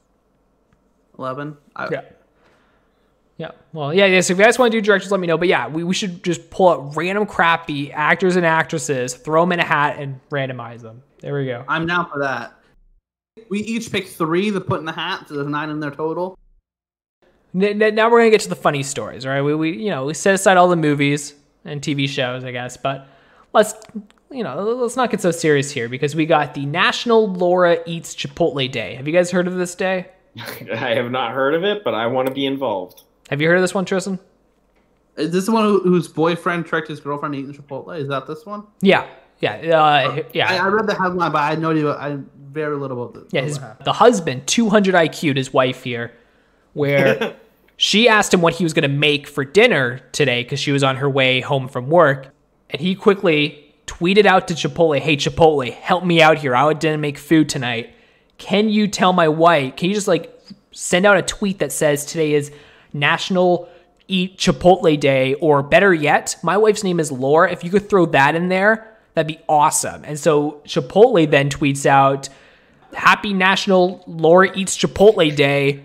S3: 11.
S1: Yeah. Yeah. Well, yeah. So if you guys want to do directors, let me know. But yeah, we should just pull up random crappy actors and actresses, throw them in a hat, and randomize them. There we go.
S3: I'm down for that. We each pick 3 to put in the hat, so there's 9 in there total.
S1: Now we're gonna get to the funny stories, all right? We set aside all the movies and TV shows, I guess, but let's not get so serious here because we got the National Laura Eats Chipotle Day. Have you guys heard of this day?
S2: I have not heard of it, but I want to be involved.
S1: Have you heard of this one, Tristan?
S3: Is this the one whose boyfriend tricked his girlfriend eating Chipotle? Is that this one?
S1: Yeah.
S3: I read the headline, but I had no idea. I very little about this.
S1: Yeah, the husband, 200 IQ'd his wife here, where she asked him what he was going to make for dinner today because she was on her way home from work. And he quickly tweeted out to Chipotle, "Hey, Chipotle, help me out here. I didn't make food tonight. Can you tell my wife, can you just send out a tweet that says today is National Eat Chipotle Day, or better yet, my wife's name is Laura. If you could throw that in there, that'd be awesome." And so Chipotle then tweets out, "Happy National Laura Eats Chipotle Day."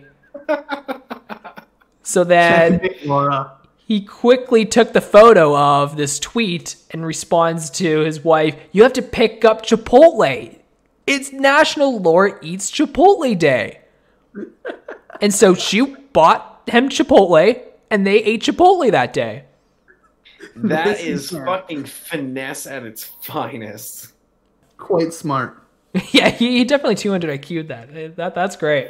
S1: So then
S3: Laura.
S1: he quickly took the photo of this tweet and responds to his wife, "You have to pick up Chipotle. It's National Laura Eats Chipotle Day." And so she bought him Chipotle, and they ate Chipotle that day.
S2: That
S3: This
S2: is
S3: is-
S2: fucking finesse at its finest.
S3: Quite smart.
S1: Yeah, he definitely 200 IQ'd that. That's great.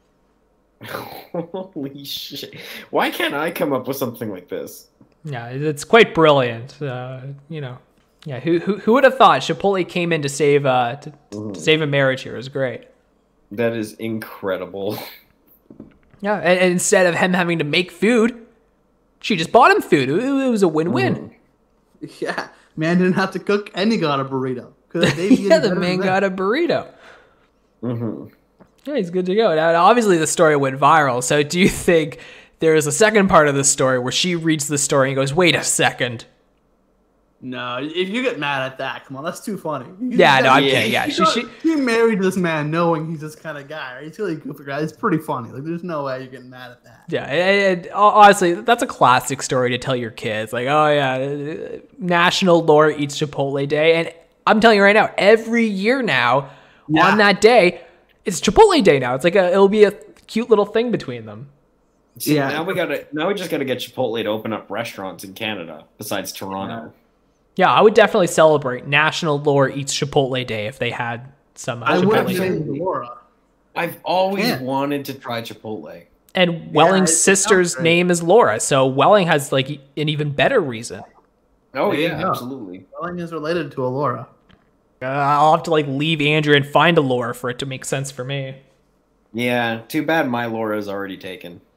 S2: Holy shit. Why can't I come up with something like this?
S1: Yeah, it's quite brilliant. Yeah, who would have thought Chipotle came in to save to save a marriage here? It was great.
S2: That is incredible.
S1: Yeah, and instead of him having to make food, she just bought him food. It was a win-win.
S3: Yeah, man didn't have to cook, and he got a burrito.
S1: Yeah, the man got a burrito. Yeah, he's good to go. Now, obviously, the story went viral. So, do you think there is a second part of the story where she reads the story and goes, "Wait a second"?
S3: No, if you get mad at that, come on, that's too funny.
S1: Yeah, no, I'm
S2: Yeah.
S1: kidding. Yeah,
S3: She married this man knowing he's this kind of guy, right? He's really a goofy guy. It's pretty funny. There's no way you're getting mad at that.
S1: yeah. And honestly, that's a classic story to tell your kids. Like, oh yeah, National Laura Eats Chipotle Day, and I'm telling you right now, every year now on that day, it's Chipotle Day now. It's it'll be a cute little thing between them.
S2: See,
S3: Yeah.
S2: now we just gotta get Chipotle to open up restaurants in Canada besides Toronto.
S1: Yeah, I would definitely celebrate National Laura Eats Chipotle Day if they had some
S3: I would have
S1: Chipotle.
S3: named Laura.
S2: I've always
S3: Yeah.
S2: wanted to try Chipotle.
S1: And Welling's
S3: it sounds
S1: sister's
S3: great.
S1: name is Laura, so Welling has an even better reason.
S2: Oh
S3: There you
S2: yeah,
S3: go.
S2: absolutely.
S3: Welling is related to a Laura.
S1: I'll have to leave Andrew and find a Laura for it to make sense for me.
S2: Yeah, too bad my Laura is already taken.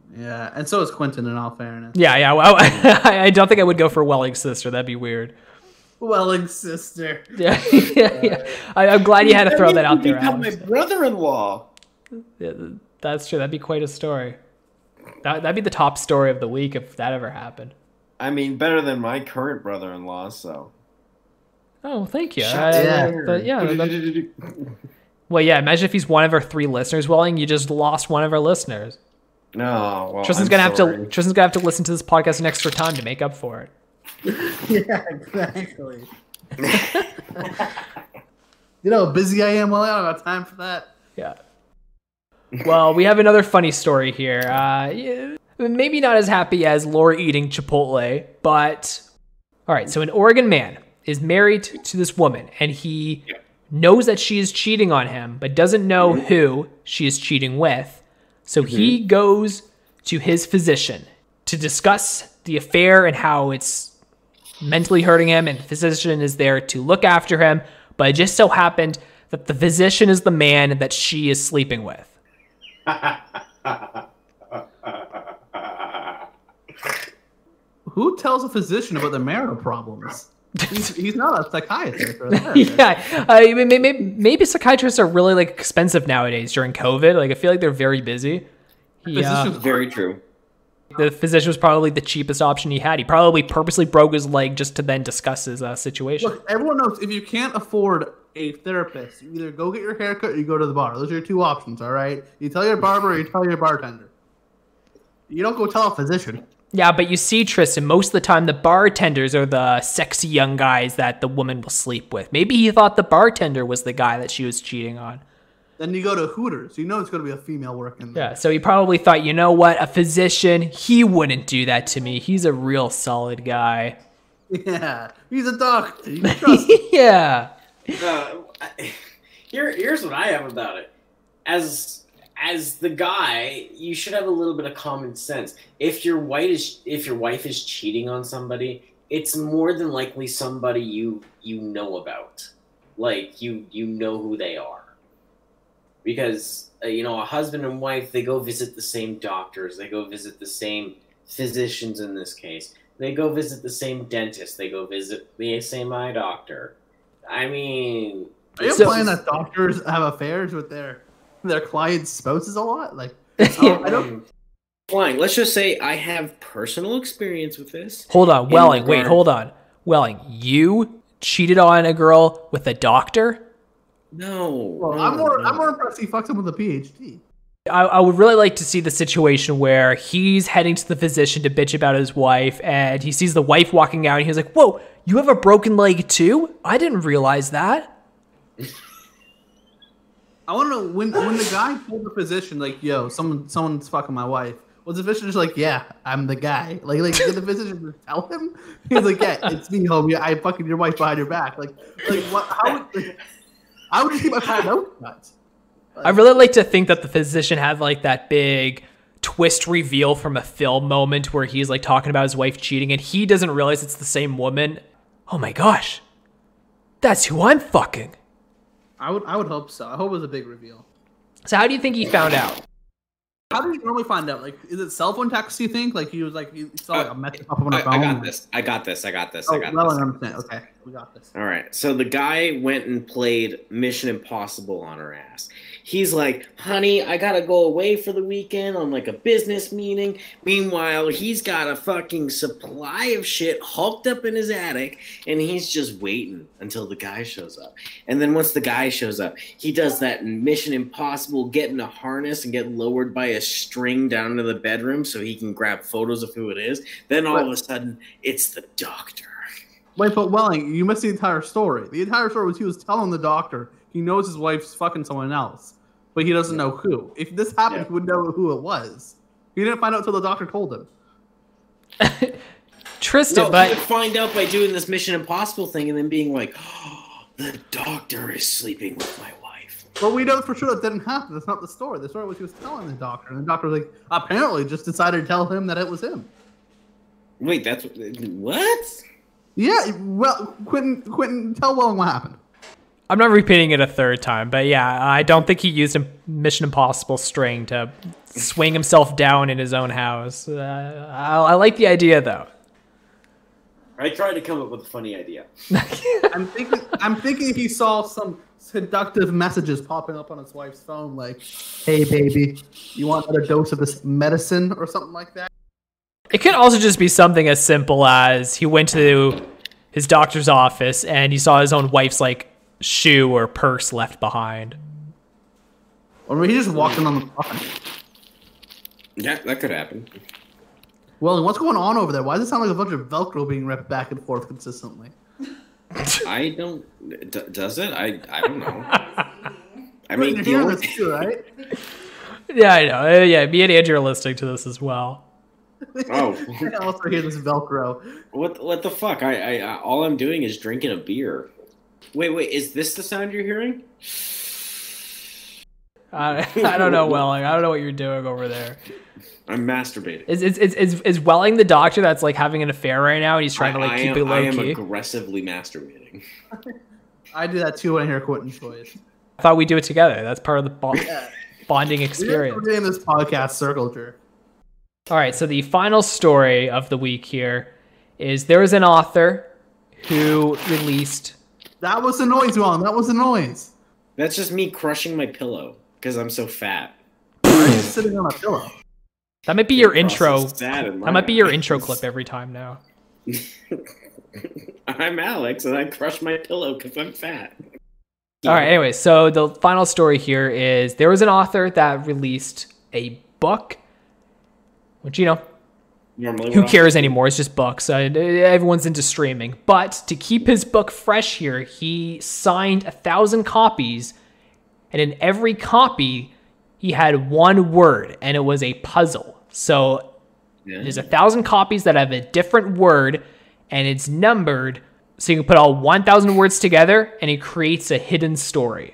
S3: Yeah, and so is Quentin. In all fairness,
S1: Yeah. Well, I don't think I would go for Welling's sister. That'd be weird.
S3: Welling's sister.
S1: Yeah. I'm glad you had to throw that out there,
S2: Become my
S1: Alex.
S2: brother-in-law.
S1: Yeah, that's true. That'd be quite a story. That'd be the top story of the week if that ever happened.
S6: I mean, better than my current brother-in-law, so.
S1: Oh, thank you.
S3: Shut
S1: Well, yeah. Imagine if he's one of our 3 listeners, Welling. You just lost one of our listeners.
S6: No, well,
S1: Tristan's gonna have to listen to this podcast an extra time to make up for it.
S3: Yeah, exactly. You know how busy I am. Well, I don't have time for that.
S1: Yeah. Well, we have another funny story here. Yeah, maybe not as happy as Laura eating Chipotle, but all right. So an Oregon man is married to this woman, and he knows that she is cheating on him, but doesn't know who she is cheating with. So he goes to his physician to discuss the affair and how it's mentally hurting him, and the physician is there to look after him. But it just so happened that the physician is the man that she is sleeping with.
S3: Who tells a physician about their marital problems? He's not a psychiatrist. Or
S1: Yeah, maybe psychiatrists are really like expensive nowadays during COVID. Like I feel like they're very busy.
S3: Physicians
S2: Very true.
S1: The physician was probably the cheapest option he had. He probably purposely broke his leg just to then discuss his situation.
S3: Look, everyone knows if you can't afford a therapist, you either go get your haircut or you go to the bar. Those are your 2 options, all right? You tell your barber or you tell your bartender. You don't go tell a physician.
S1: Yeah, but you see, Tristan, most of the time the bartenders are the sexy young guys that the woman will sleep with. Maybe he thought the bartender was the guy that she was cheating on.
S3: Then you go to Hooters. You know it's going to be a female working there.
S1: Yeah, so he probably thought, you know what, a physician, he wouldn't do that to me. He's a real solid guy.
S3: Yeah, he's a doctor. You can trust him.
S1: Yeah.
S4: Here's what I have about it. As the guy, you should have a little bit of common sense. If your wife is cheating on somebody, it's more than likely somebody you know about. Like you know who they are. Because a husband and wife, they go visit the same doctors, they go visit the same physicians in this case. They go visit the same dentist, they go visit the same eye doctor. I mean,
S3: are you implying that doctors have affairs with their clients' spouses a lot? Like, I don't.
S2: Fine. Let's just say I have personal experience with this.
S1: Hold on, Welling. Wait, hold on. Welling, you cheated on a girl with a doctor?
S2: No.
S3: Well, I'm more impressed he fucked him with a PhD.
S1: I would really like to see the situation where he's heading to the physician to bitch about his wife, and he sees the wife walking out, and he's like, "Whoa, you have a broken leg too? I didn't realize that."
S3: I want to know when the guy told the physician, like, "Yo, someone's fucking my wife." Was the physician just like, "Yeah, I'm the guy"? Like did the physician just tell him? He was like, "Yeah, it's me, homie. I fucking your wife behind your back." Like what? How would you keep my mouth shut?
S1: I really like to think that the physician had like that big twist reveal from a film moment where he's like talking about his wife cheating and he doesn't realize it's the same woman. Oh my gosh, that's who I'm fucking.
S3: I would hope so. I hope it was a big reveal.
S1: So how do you think he found out?
S3: How do you normally find out? Like, is it cell phone text? You think? Like, he saw like a message pop up on a phone.
S2: I got this. I got this.
S3: Oh, well, I understand. Okay, we got this.
S2: All right. So the guy went and played Mission Impossible on her ass. He's like, honey, I gotta go away for the weekend on like a business meeting. Meanwhile, he's got a fucking supply of shit hulked up in his attic, and he's just waiting until the guy shows up. And then once the guy shows up, he does that Mission Impossible, get in a harness and get lowered by a string down to the bedroom so he can grab photos of who it is. Then all of a sudden, it's the doctor.
S3: Wait, but Welling, you missed the entire story. The entire story was he was telling the doctor he knows his wife's fucking someone else, but he doesn't know who. If this happened, he would know who it was. He didn't find out until the doctor told him.
S1: Tristan,
S2: No,
S1: but
S2: he would find out by doing this Mission Impossible thing and then being like, oh, the doctor is sleeping with my wife.
S3: But we know for sure that didn't happen. That's not the story. The story was he was telling the doctor, and the doctor was like, apparently just decided to tell him that it was him.
S2: Wait, that's what?
S3: Yeah, well, Quentin, tell Welling what happened.
S1: I'm not repeating it a third time, but yeah, I don't think he used a Mission Impossible string to swing himself down in his own house. I like the idea, though.
S4: I tried to come up with a funny idea.
S3: I'm thinking he saw some seductive messages popping up on his wife's phone, like, "Hey, baby, you want another dose of this medicine?" or something like that.
S1: It can also just be something as simple as he went to his doctor's office and he saw his own wife's like shoe or purse left behind.
S3: Or maybe he just walked in on the phone.
S2: Yeah, that could happen.
S3: Well, what's going on over there? Why does it sound like a bunch of Velcro being ripped back and forth consistently?
S2: I don't. Does it? I don't know. I
S3: You're
S2: mean, the
S3: hearing
S2: only,
S3: this too, right?
S1: Yeah, I know. Yeah, me and Andrew are listening to this as well.
S2: oh,
S3: I also hear this Velcro.
S2: what the fuck? I all I'm doing is drinking a beer. Wait, is this the sound you're hearing?
S1: I don't know, Welling. I don't know what you're doing over there.
S2: I'm masturbating.
S1: Is Welling the doctor that's like having an affair right now and he's trying to like keep it low
S2: I am
S1: key?
S2: aggressively masturbating.
S3: I do that too when I hear Quentin's voice.
S1: I thought we do it together. That's part of the bonding
S3: We're
S1: experience.
S3: getting this podcast circle jerk.
S1: All right, so the final story of the week here is there was an author who released.
S3: That was the noise, Juan. That was the noise.
S2: That's just me crushing my pillow because I'm so fat.
S3: I'm just sitting on a pillow.
S1: That might be your
S2: Cross
S1: intro.
S2: is sad in my
S1: That might be your
S2: eyes.
S1: intro clip every time now.
S2: I'm Alex, and I crush my pillow because I'm fat.
S1: All right, anyway, so the final story here is there was an author that released a book, which, you know,
S2: Normally,
S1: who
S2: we're
S1: cares anymore? It's just books. Everyone's into streaming. But to keep his book fresh here, he signed 1,000 copies, and in every copy, he had one word, and it was a puzzle. So there's 1,000 copies that have a different word, and it's numbered, so you can put all 1,000 words together, and it creates a hidden story.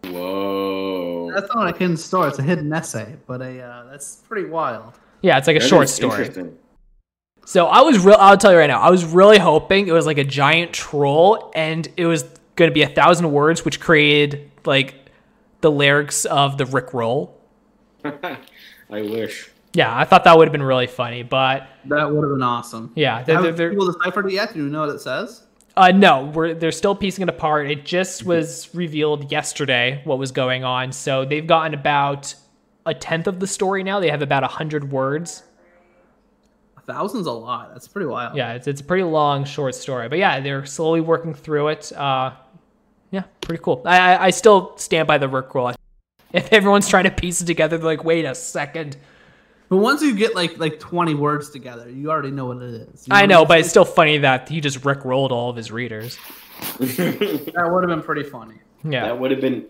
S2: Whoa.
S3: That's not a hidden story. It's a hidden essay, but that's pretty wild.
S1: Yeah, it's like a
S2: That
S1: short
S2: is
S1: story.
S2: interesting.
S1: So I'll tell you right now, I was really hoping it was like a giant troll and it was going to be 1,000 words, which created like the lyrics of the Rickroll.
S2: I wish.
S1: Yeah, I thought that would have been really funny, but
S3: That would have been awesome.
S1: yeah,
S3: Have people deciphered it yet? Do you know what it says?
S1: no, they're still piecing it apart. It just was revealed yesterday what was going on. So they've gotten about a tenth of the story now. They have about 100 words.
S3: 1,000's a lot. That's pretty wild.
S1: Yeah, it's a pretty long, short story. But yeah, they're slowly working through it. Yeah, pretty cool. I still stand by the Rickroll. If everyone's trying to piece it together, they're like, wait a second.
S3: But once you get like 20 words together, you already know what it is. You
S1: I know, but it's
S3: it's
S1: still funny that he just Rickrolled all of his readers.
S3: that would have been pretty funny.
S1: Yeah.
S2: That would have been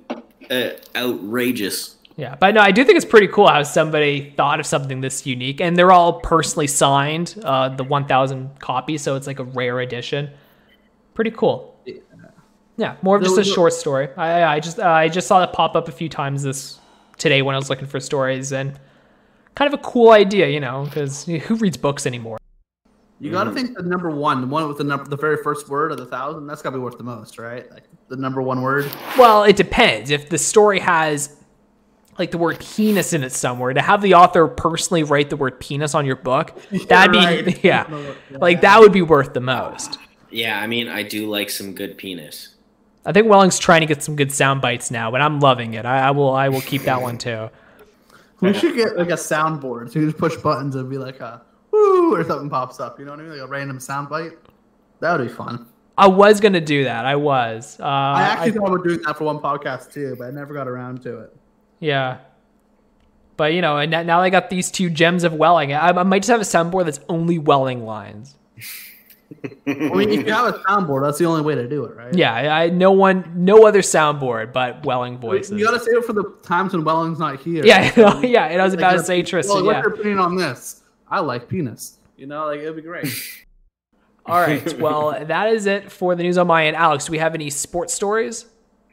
S2: outrageous.
S1: Yeah, but no, I do think it's pretty cool how somebody thought of something this unique, and they're all personally signed, the 1,000 copies, so it's like a rare edition. Pretty cool. Yeah, more of just a short story. I just saw that pop up a few times today when I was looking for stories, and kind of a cool idea, you know, because who reads books anymore?
S3: You got to think the number one, the one with the very first word of the 1,000, that's got to be worth the most, right? Like the number one word.
S1: Well, it depends. If the story has like the word penis in it somewhere, to have the author personally write the word penis on your book, that'd be
S3: right.
S1: yeah, like that would be worth the most.
S2: Yeah, I mean, I do like some good penis.
S1: I think Welling's trying to get some good sound bites now, but I'm loving it. I will keep that one too.
S3: We should get like a soundboard, so you just push buttons and be like a woo or something pops up. You know what I mean? Like a random sound bite. That would be fun.
S1: I was gonna do that. I was.
S3: I actually thought about doing that for one podcast too, but I never got around to it.
S1: Yeah. But, you know, and now I got these two gems of Welling. I might just have a soundboard that's only Welling lines.
S3: I mean, if you have a soundboard, that's the only way to do it, right?
S1: Yeah, no other soundboard but Welling voices.
S3: You got to save it for the times when Welling's not here.
S1: Yeah, yeah, and I was about to say Tristan,
S3: well,
S1: yeah.
S3: what's your opinion on this? I like penis. You know, like it'd be great.
S1: All right, well, that is it for the news on my end. Alex, do we have any sports stories?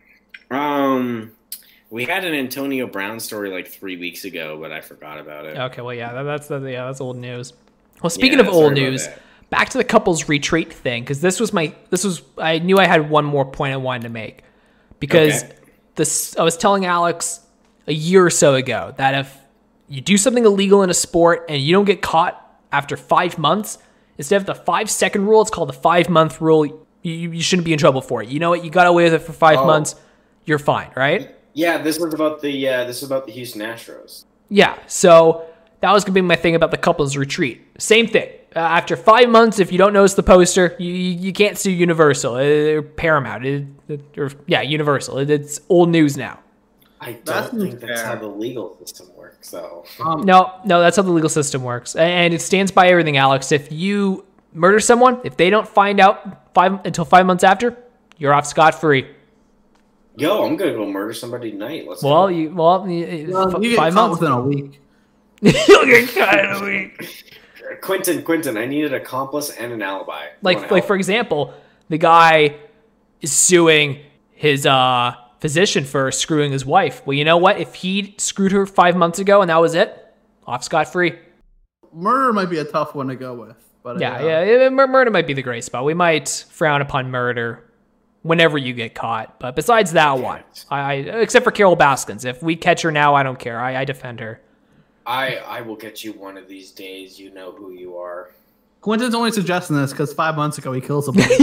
S2: We had an Antonio Brown story like 3 weeks ago, but I forgot about it.
S1: Okay, well, yeah, that's old news. Well, speaking
S2: Yeah,
S1: of
S2: sorry
S1: old
S2: about
S1: news,
S2: that.
S1: back to the couples retreat thing, because I knew I had one more point I wanted to make. because
S2: Okay.
S1: I was telling Alex a year or so ago that if you do something illegal in a sport and you don't get caught after 5 months, instead of the 5-second rule, it's called the 5-month rule. You shouldn't be in trouble for it. You know what? You got away with it for 5 months. You're fine, right?
S4: Yeah, this was about the Houston Astros.
S1: Yeah. So that was gonna be my thing about the couples retreat. Same thing. After 5 months, if you don't notice the poster, you can't sue Universal or Paramount. Universal. It's old news now.
S4: I
S3: That's
S4: don't think that's
S3: fair.
S4: how the legal system works, though.
S1: No, that's how the legal system works, and it stands by everything, Alex. If you murder someone, if they don't find out until 5 months after, you're off scot-free.
S4: Yo, I'm gonna go murder somebody tonight. Let's
S1: Well,
S4: go.
S1: you
S3: You get
S1: 5
S3: caught
S1: months.
S3: within a week.
S1: You'll get caught in a week.
S4: Quentin, I need an accomplice and an alibi.
S1: Like for example, the guy is suing his physician for screwing his wife. Well, you know what? If he screwed her 5 months ago and that was it, off scot-free.
S3: Murder might be a tough one to go with, but
S1: Murder might be the great spot. We might frown upon murder whenever you get caught. But besides that one, I except for Carol Baskins, if we catch her now, I don't care. I defend her.
S4: I will get you one of these days. You know who you are.
S3: Quentin's only suggesting this because 5 months ago he killed someone.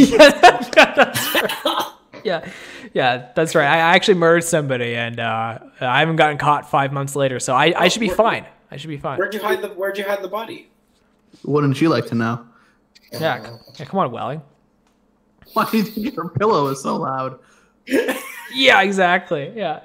S1: Yeah, that's right. I actually murdered somebody, and I haven't gotten caught 5 months later, so I should be fine. I should be fine.
S4: Where'd you hide the body?
S3: Wouldn't you like to know?
S1: Yeah, come on, Welling.
S3: Why do you think your pillow is so loud?
S1: Yeah, exactly. Yeah.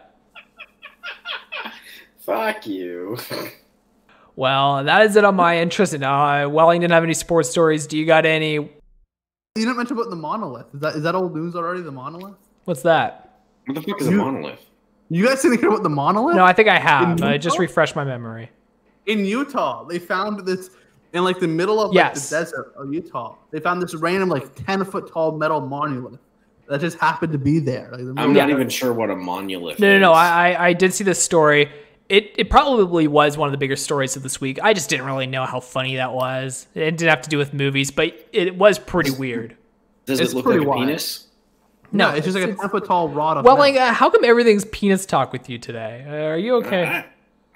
S4: Fuck you.
S1: Well, that is it on my interest. Welling didn't have any sports stories. Do you got any?
S3: You didn't mention about the monolith. Is that old news already? The monolith?
S1: What's that?
S2: What the fuck is a monolith?
S3: You guys didn't hear about the monolith?
S1: No, I think I have.
S3: In
S1: I just
S3: Utah?
S1: refreshed my memory.
S3: In Utah, they found this in like the middle of
S1: Yes.
S3: the desert of Utah. They found this random 10-foot tall metal monolith that just happened to be there.
S2: I'm not even sure what a monolith is.
S1: No. I did see this story. It probably was one of the bigger stories of this week. I just didn't really know how funny that was. It didn't have to do with movies, but it was pretty weird.
S2: Does
S3: It's
S2: it look
S3: pretty
S2: like a
S3: wild.
S2: penis?
S3: No, it's just like a 10-foot tall rod of
S1: Well,
S3: metal.
S1: how come everything's penis talk with you today? Are you okay?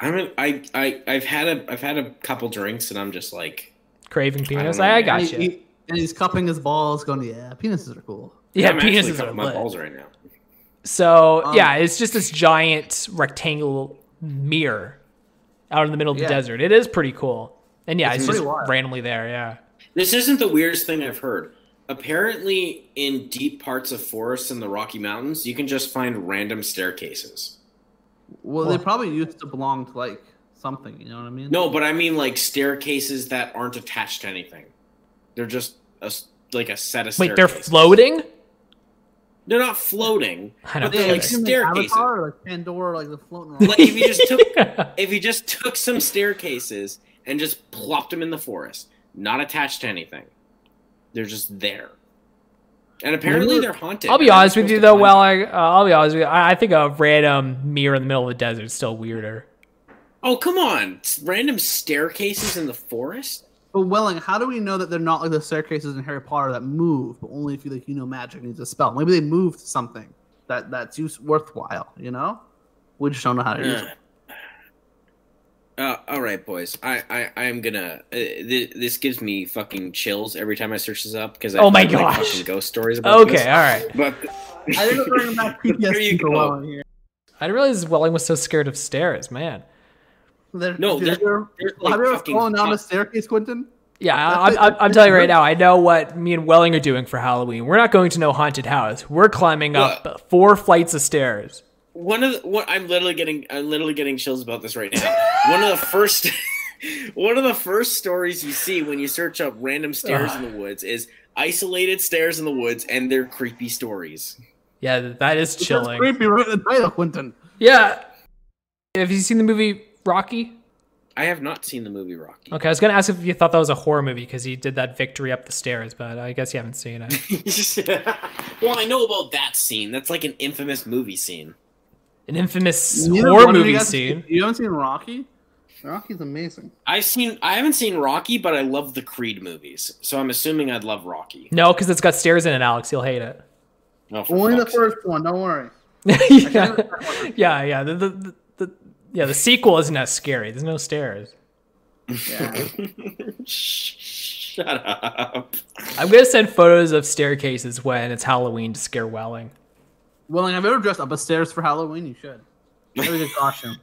S2: I've had a couple drinks and I'm just like,
S1: Craving penis?
S2: I don't know,
S1: I
S2: man.
S1: got
S3: And
S1: you.
S3: and he's cupping his balls, going, "Yeah, penises are cool."
S1: Yeah,
S2: I'm actually
S1: penises are
S2: cupping my
S1: lit.
S2: balls right now.
S1: So yeah, it's just this giant rectangular mirror out in the middle of the
S3: Yeah.
S1: desert. It is pretty cool, and yeah, it's
S3: pretty
S1: just
S3: wild.
S1: randomly there. Yeah,
S2: This isn't the weirdest thing I've heard. Apparently, in deep parts of forests in the Rocky Mountains, you can just find random staircases.
S3: Well, they probably used to belong to something. You know what I mean?
S2: No, but I mean like staircases that aren't attached to anything. They're just a set of staircases.
S1: wait, they're floating?
S2: They're not floating,
S1: I don't
S2: but they're
S1: get
S2: like
S1: it.
S2: staircases.
S3: Avatar, like Pandora, like the floating around.
S2: Like if you just took some staircases and just plopped them in the forest, not attached to anything, they're just there. And apparently they're haunted.
S1: I'll be
S2: and I'm
S1: honest with
S2: supposed
S1: you
S2: to
S1: though.
S2: find
S1: Well,
S2: them.
S1: I'll be honest with you. I think a random mirror in the middle of the desert is still weirder.
S2: Oh come on, random staircases in the forest.
S3: But Welling, how do we know that they're not like the staircases in Harry Potter that move, but only if you magic needs a spell? Maybe they moved something that's worthwhile. You know, we just don't know how to use it.
S2: All right, boys. I am gonna. This gives me fucking chills every time I search this up because I
S1: Oh my
S2: find, like,
S1: gosh.
S2: fucking ghost stories about this.
S1: Okay, all right.
S2: But
S3: I think we're bringing back
S2: There
S3: PTSD
S2: you
S3: for
S2: go.
S3: Welling here.
S1: I didn't realize Welling was so scared of stairs, man.
S2: No,
S3: have you
S2: like,
S3: ever
S2: fucking
S3: fallen down a
S2: fuck-
S3: staircase, Quentin?
S1: Yeah, I'm telling you right now. I know what me and Welling are doing for Halloween. We're not going to no haunted house. We're climbing up 4 flights of stairs.
S2: I'm literally getting chills about this right now. One of the first stories you see when you search up random stairs in the woods is isolated stairs in the woods and their creepy stories.
S1: Yeah, that is
S3: That's
S1: chilling.
S3: creepy, right in the title, Quentin.
S1: Yeah. Have you seen the movie Rocky?
S2: I have not seen the movie Rocky.
S1: Okay, I was going to ask if you thought that was a horror movie because he did that victory up the stairs, but I guess you haven't seen it.
S2: Well, I know about that scene. That's like an infamous movie scene.
S1: An infamous
S3: Neither
S1: horror
S3: one of you
S1: movie
S3: guys-
S1: scene.
S3: You haven't seen Rocky? Rocky's amazing.
S2: I haven't seen Rocky, but I love the Creed movies, so I'm assuming I'd love Rocky.
S1: No, because it's got stairs in it, Alex. You'll hate it.
S2: Oh, for
S3: Only the
S2: fuck's sake.
S3: first one. Don't worry.
S1: yeah. The sequel isn't as scary. There's no stairs.
S3: Yeah.
S2: Shut up.
S1: I'm gonna send photos of staircases when it's Halloween to scare Welling.
S3: Well, like, I've ever dressed up a stairs for Halloween. You should. That'd be a good costume.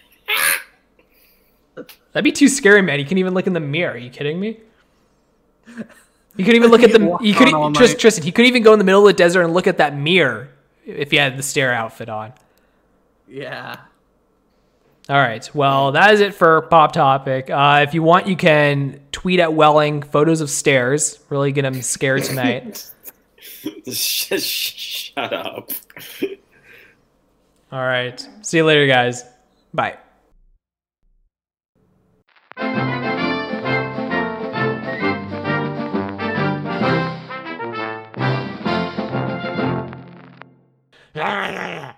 S1: That'd be too scary, man. You can't even look in the mirror. Are you kidding me? You could even look at the. You could Tristan. He could even go in the middle of the desert and look at that mirror if he had the stair outfit on.
S3: Yeah.
S1: All right. Well, that is it for Pop Topic. If you want, you can tweet at Welling photos of stairs. Really get him scared tonight.
S2: Shut up.
S1: All right. See you later, guys. Bye. Yeah.